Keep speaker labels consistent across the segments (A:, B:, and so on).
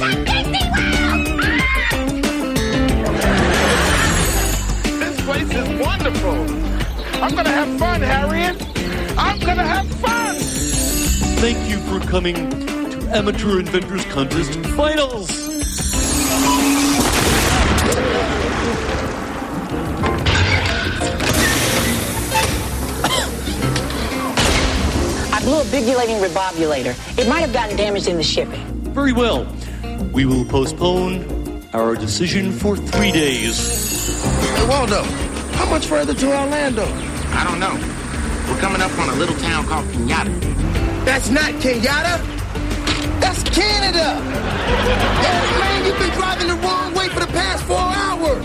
A: This place is wonderful. I'm gonna have fun, Harriet. I'm gonna have fun.
B: Thank you for coming to Amateur Inventors Contest Finals.
C: I blew a bigulating rebobulator. It might have gotten damaged in the shipping.
B: Very well. We will postpone our decision for 3 days.
D: Hey, Waldo, how much further to Orlando?
E: I don't know. We're coming up on a little town called Kenyatta.
D: That's not Kenyatta. That's Canada. Hey, man, you've been driving the wrong way for the past 4 hours.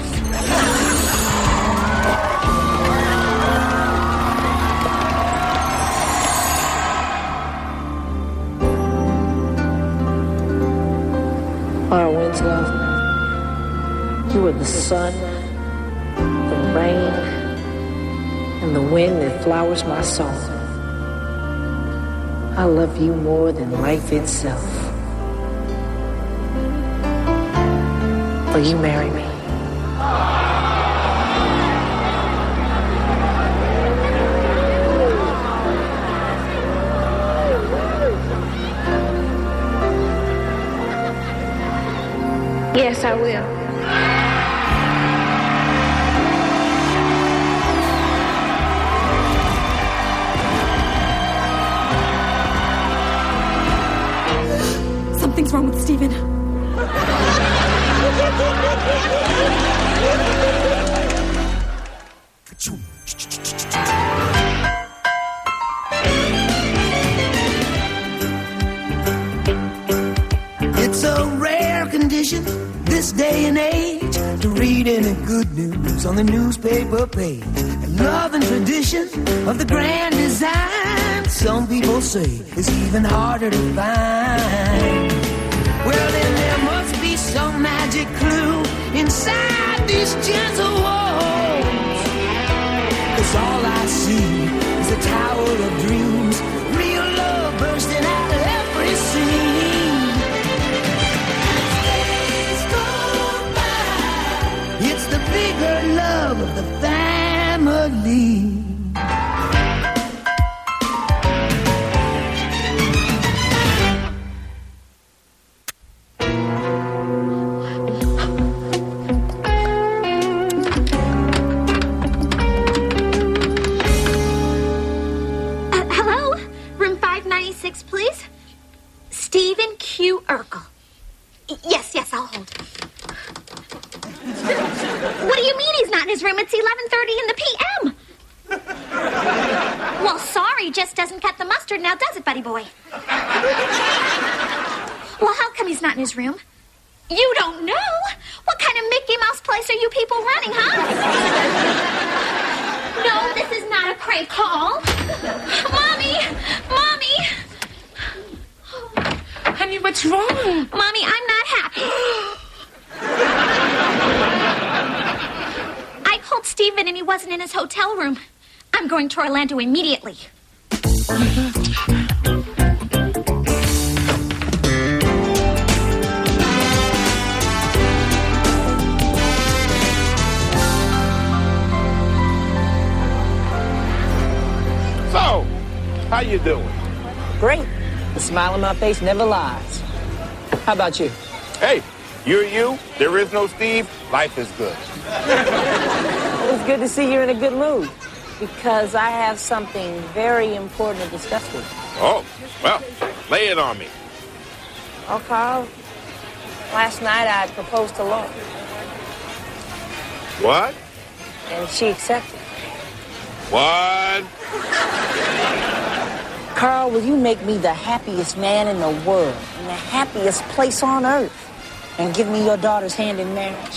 C: Laura Winslow, you are the sun, the rain, and the wind that flowers my soul. I love you more than life itself. Will you marry me?
F: Yes, I will.
G: Something's wrong with Stephen.
D: It's a rare condition this day and age to read any good news on the newspaper page. And love and tradition of the grand design, some people say it's even harder to find. Well, then there must be some magic clue inside these gentle walls. 'Cause all I see is a tower of dreams, real love bursting out of every scene. It's the bigger love of the family.
F: Hello? Room 596, please? Stephen Q. Urkel. Yes, I'll hold. What do you mean he's not in his room? It's 11:30 in the p.m. Well, sorry, just doesn't cut the mustard now, does it, buddy boy? Well, how come he's not in his room? You don't know? What kind of Mickey Mouse place are you people running, huh? No, this is not a prank call. Mommy!
G: Honey, what's wrong?
F: Mommy, I'm not happy. I called Stephen and he wasn't in his hotel room. I'm going to Orlando immediately.
A: So, how you doing?
C: Great. The smile on my face never lies. How about you?
A: Hey, you're you. There is no Steve. Life is good.
C: It's good to see you're in a good mood, because I have something very important to discuss with you.
A: Oh, well, lay it on me.
C: Oh, Carl, last night I proposed to Laura,
A: What?
C: and she accepted.
A: What?
C: Carl, will you make me the happiest man in the world, in the happiest place on earth, and give me your daughter's hand in marriage?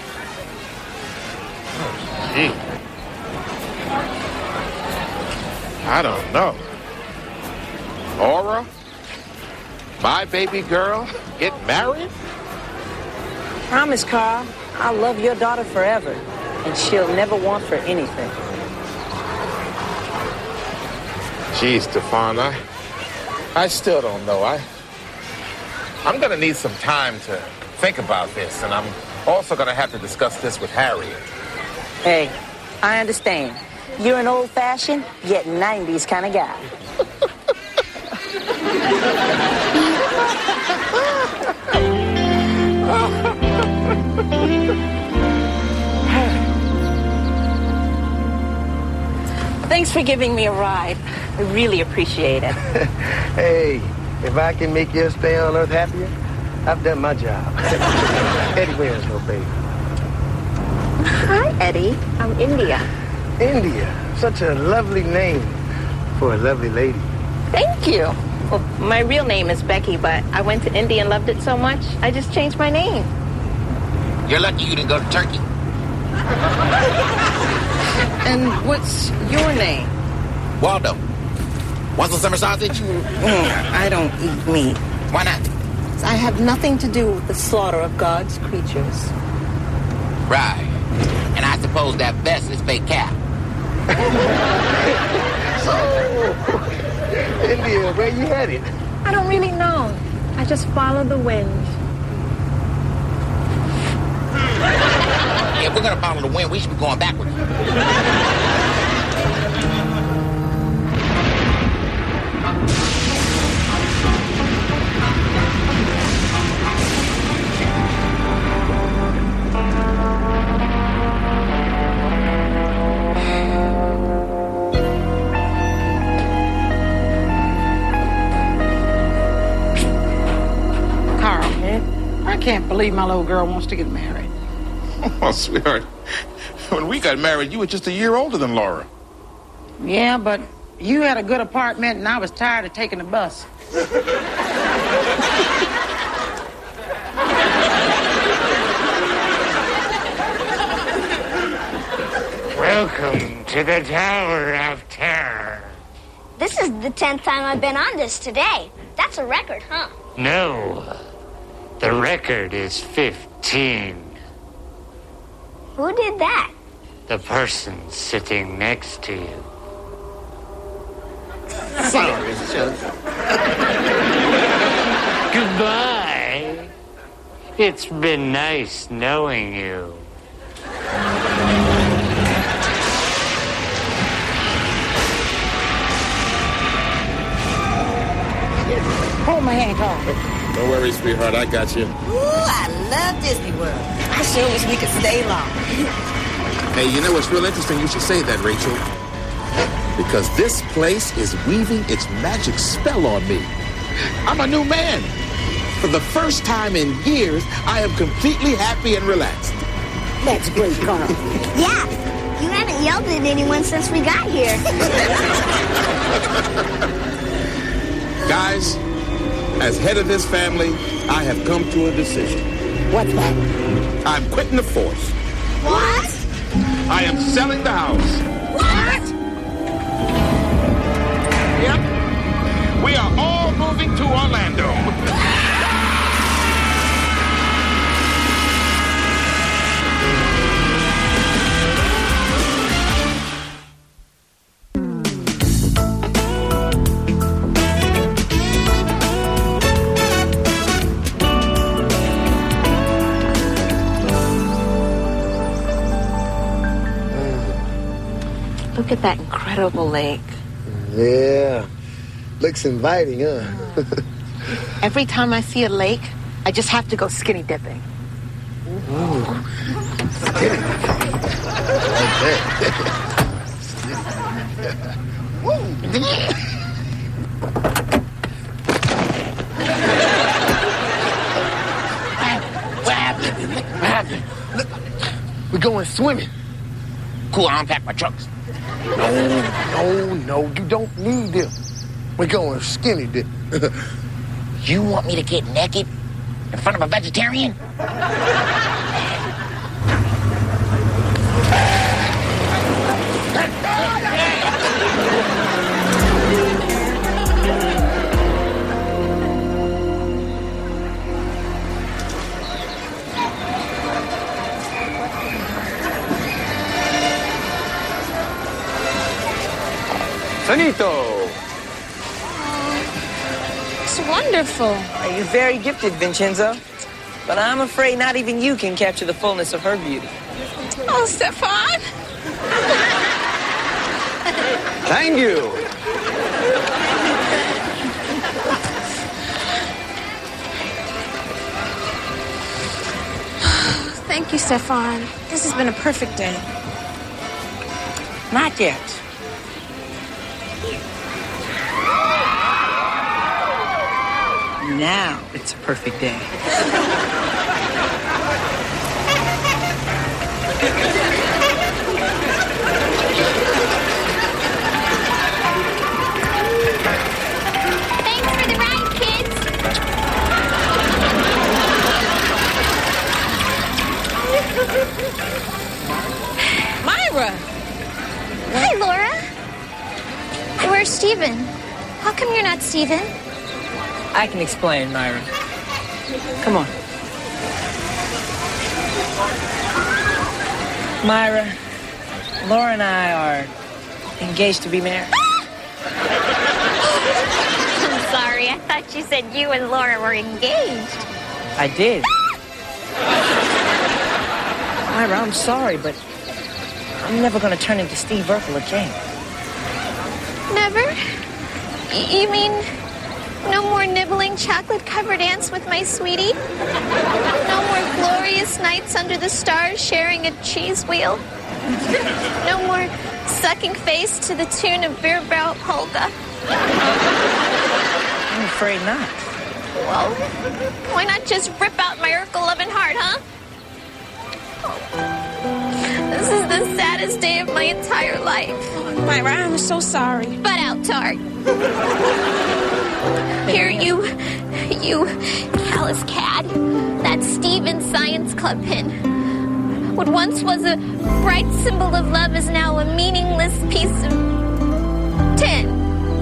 A: Gee. I don't know. Laura? My baby girl? Get married?
C: Promise, Carl, I'll love your daughter forever, and she'll never want for anything.
A: Gee, Stefan, I still don't know.
E: I'm going to need some time to think about this, and I'm also going to have to discuss this with Harriet.
C: Hey, I understand. You're an old-fashioned, yet 90s kind of guy. Thanks for giving me a ride. I really appreciate it.
H: Hey, if I can make your stay on Earth happier, I've done my job. Eddie Williams, little baby.
C: Hi, Eddie. I'm India.
H: India. Such a lovely name for a lovely lady.
C: Thank you. Well, my real name is Becky, but I went to India and loved it so much, I just changed my name.
E: You're lucky you didn't go to Turkey.
C: And what's your name?
E: Waldo. Want some summer sausage?
C: I don't eat meat.
E: Why not?
C: I have nothing to do with the slaughter of God's creatures.
E: Right. And I suppose that vest is fake cap.
H: So, India, where you headed?
C: I don't really know. I just follow the wind.
E: If we're going to follow the wind, we should be going backwards.
I: I can't believe my little girl wants to get married.
A: Oh, sweetheart, when we got married, you were just a year older than Laura.
I: Yeah, but you had a good apartment and I was tired of taking the bus.
J: Welcome to the Tower of Terror.
F: This is the 10th time I've been on this today. That's a record, huh?
J: No, the record is 15.
F: Who did that?
J: The person sitting next to you.
E: Sorry, Joseph.
J: Goodbye. It's been nice knowing you.
I: Hold my hand, Carl.
A: Don't worry, sweetheart, I got you.
K: Ooh, I love Disney World. I sure wish we could stay long.
A: Hey, you know what's real interesting? You should say that, Rachel. Because this place is weaving its magic spell on me. I'm a new man. For the first time in years, I am completely happy and relaxed.
I: That's great, Carl.
F: Yeah, you haven't yelled at anyone since we got here.
A: Guys, as head of this family, I have come to a decision.
I: What's that?
A: I'm quitting the force.
F: What?
A: I am selling the house.
F: What?
A: Yep. We are all moving to Orlando.
C: Look at that incredible lake.
H: Yeah. Looks inviting, huh?
C: Every time I see a lake, I just have to go skinny dipping.
H: Ooh. Skinny dipping.
E: What happened? What happened?
H: Look, we're going swimming.
E: Cool, I'll unpack my trunks.
H: No, you don't need them. We're going skinny dip.
E: You want me to get naked in front of a vegetarian?
H: Sanito!
F: It's
G: wonderful.
L: You're very gifted, Vincenzo. But I'm afraid not even you can capture the fullness of her beauty.
G: Oh, Stefan.
H: Thank you.
G: Thank you, Stefan. This has been a perfect day.
I: Not yet. Now it's a perfect day.
F: Thanks for the ride, kids.
G: Myra!
F: Hi, Laura. Where's Steven? How come you're not Steven?
L: I can explain, Myra. Come on. Myra, Laura and I are engaged to be married.
F: I'm sorry. I thought you said you and Laura were engaged.
L: I did. Myra, I'm sorry, but I'm never going to turn into Steve Urkel again.
F: Never? You mean no more nibbling chocolate-covered ants with my sweetie? No more glorious nights under the stars sharing a cheese wheel? No more sucking face to the tune of Beer Barrel Polka?
L: I'm afraid not.
F: Well, why not just rip out my Urkel-loving heart, huh? This is the saddest day of my entire life.
G: Myra, I'm so sorry.
F: Butt out, Tart. Here, you callous cad. That Steven Science Club pin. What once was a bright symbol of love is now a meaningless piece of tin.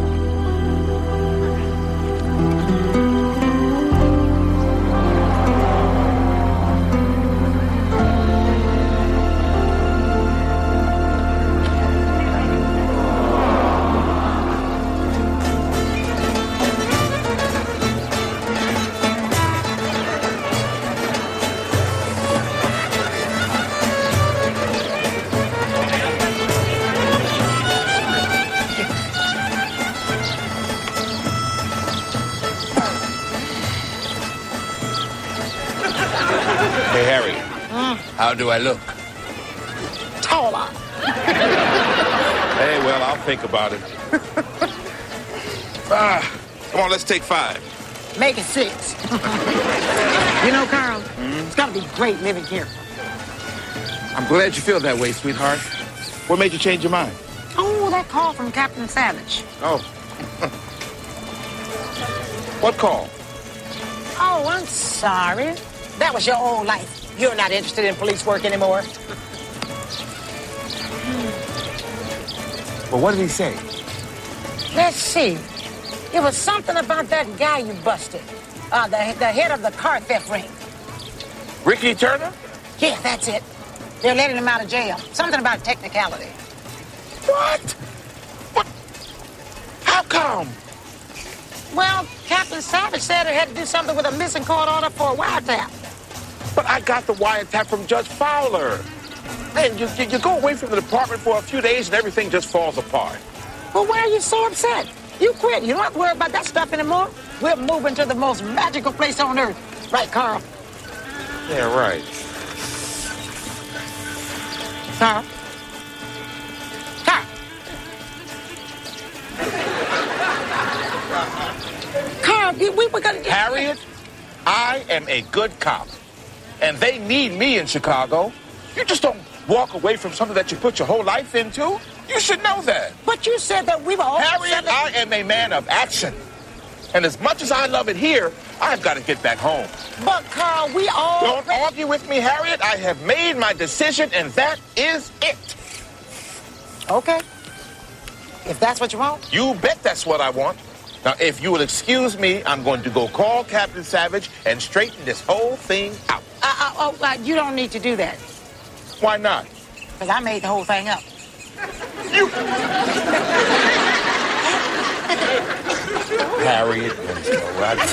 E: Hey, Harry. How do I look?
I: Taller.
E: Hey, well, I'll think about it. Come on, let's take 5.
I: Make it 6. You know, Carl, it's got to be great living here.
A: I'm glad you feel that way, sweetheart. What made you change your mind?
I: Oh, that call from Captain Savage.
A: Oh. What call?
I: Oh, I'm sorry. That was your old life. You're not interested in police work anymore.
A: Well, what did he say?
I: Let's see. It was something about that guy you busted. The head of the car theft ring.
E: Ricky Turner?
I: Yeah, that's it. They're letting him out of jail. Something about technicality.
E: What? How come?
I: Well, Captain Savage said it had to do something with a missing court order for a wiretap.
E: But I got the wiretap from Judge Fowler. Man, you go away from the department for a few days and everything just falls apart.
I: Well, why are you so upset? You quit. You don't have to worry about that stuff anymore. We're moving to the most magical place on earth. Right, Carl?
E: Yeah, right.
I: Carl? Carl? Carl, we were gonna...
E: Harriet, I am a good cop. And they need me in Chicago. You just don't walk away from something that you put your whole life into. You should know that.
I: But you said that we were all...
E: Harriet, I am a man of action. And as much as I love it here, I've got to get back home.
I: But, Carl, we all...
E: Don't argue with me, Harriet. I have made my decision, and that is it.
I: Okay. If that's what you want.
E: You bet that's what I want. Now, if you will excuse me, I'm going to go call Captain Savage and straighten this whole thing out.
I: You don't need to do that.
E: Why not?
I: Because I made the whole thing up.
E: You... Harriet Winslow, right?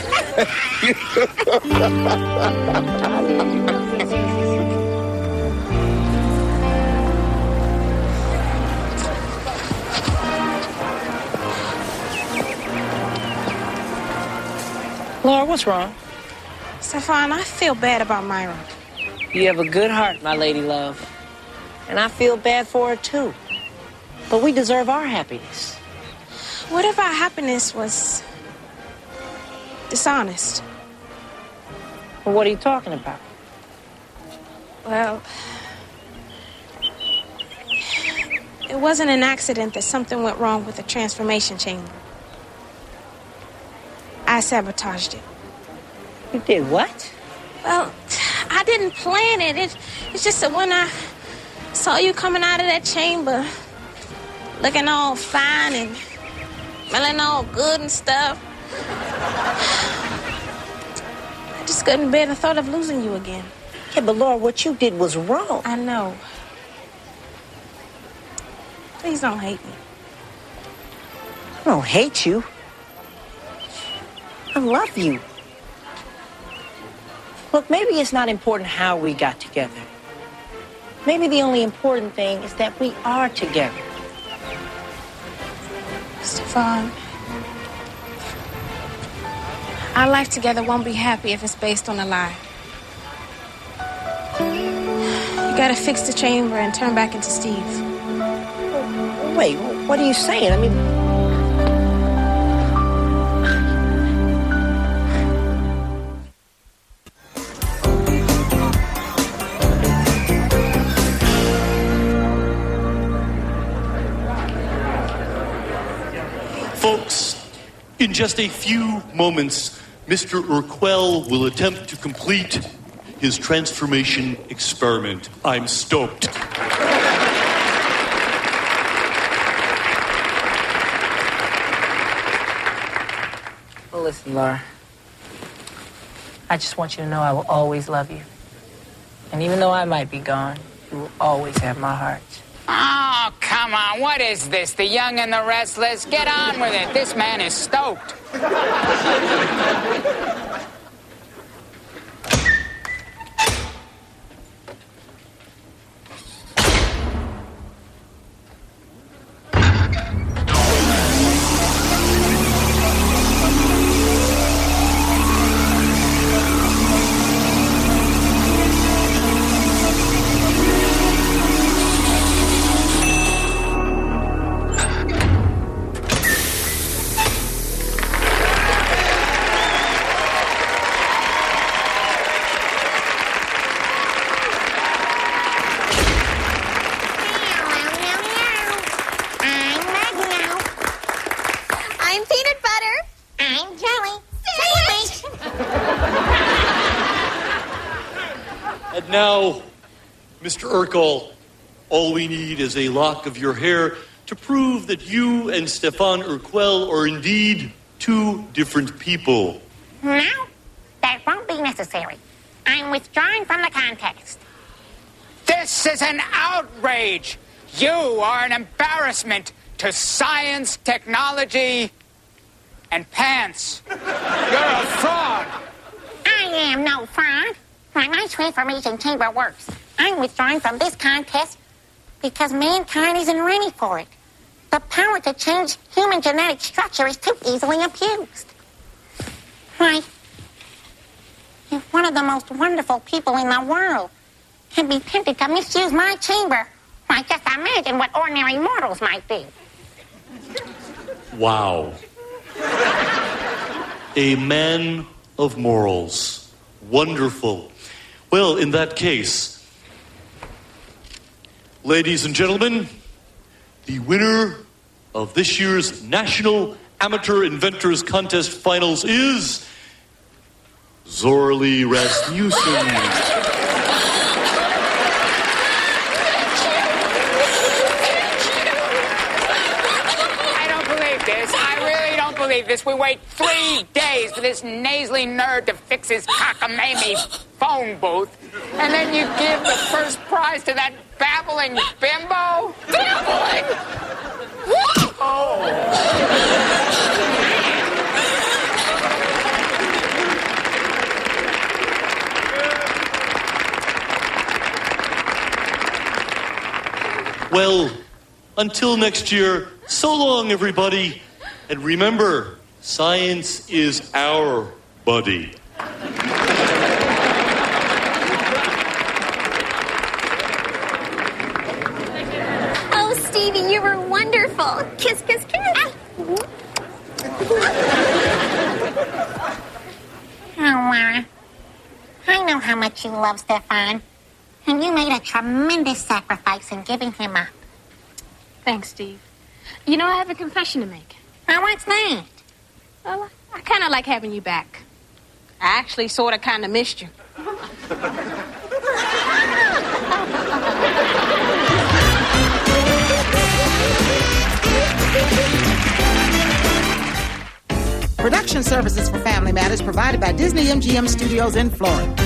L: Laura, what's wrong?
G: Stefan, I feel bad about Myra.
L: You have a good heart, my lady love. And I feel bad for her, too. But we deserve our happiness.
G: What if our happiness was dishonest?
L: Well, what are you talking about?
G: Well, it wasn't an accident that something went wrong with the transformation chamber. I sabotaged it.
L: You did what?
G: Well, I didn't plan it. It's just that when I saw you coming out of that chamber, looking all fine and smelling all good and stuff, I just couldn't bear the thought of losing you again.
L: Yeah, but Laura, what you did was wrong.
G: I know. Please don't hate me.
L: I don't hate you. I love you. Look, maybe it's not important how we got together. Maybe the only important thing is that we are together.
G: Stefan, our life together won't be happy if it's based on a lie. You gotta fix the chamber and turn back into Steve.
L: Wait, what are you saying? I mean...
B: Folks, in just a few moments, Mr. Urquell will attempt to complete his transformation experiment. I'm stoked.
L: Well, listen, Laura. I just want you to know I will always love you. And even though I might be gone, you will always have my heart.
M: Oh, come on. What is this? The Young and the Restless? Get on with it. This man is stoked.
B: Now, Mr. Urquell, all we need is a lock of your hair to prove that you and Stefan Urquell are indeed two different people.
N: No, that won't be necessary. I'm withdrawing from the contest.
M: This is an outrage. You are an embarrassment to science, technology, and pants. You're a fraud.
N: I am no fraud. My transformation chamber works. I'm withdrawing from this contest because mankind isn't ready for it. The power to change human genetic structure is too easily abused. Why, if one of the most wonderful people in the world can be tempted to misuse my chamber, why, just imagine what ordinary mortals might do.
B: Wow. A man of morals. Wonderful. Well, in that case, ladies and gentlemen, the winner of this year's National Amateur Inventors Contest Finals is Zorley Rasmussen.
M: This. We wait 3 days for this nasally nerd to fix his cockamamie phone booth, and then you give the first prize to that babbling bimbo? Babbling? Oh.
B: Well, until next year, so long, everybody. And remember, science is our buddy.
F: Oh, Stevie, you were wonderful. Kiss, kiss, kiss.
N: Oh, Laura, I know how much you love Stefan, and you made a tremendous sacrifice in giving him up.
O: Thanks, Steve. You know, I have a confession to make.
N: Now, what's that?
O: Well, I kind of like having you back. I actually sort of kind of missed you.
I: Production services for Family Matters provided by Disney MGM Studios in Florida.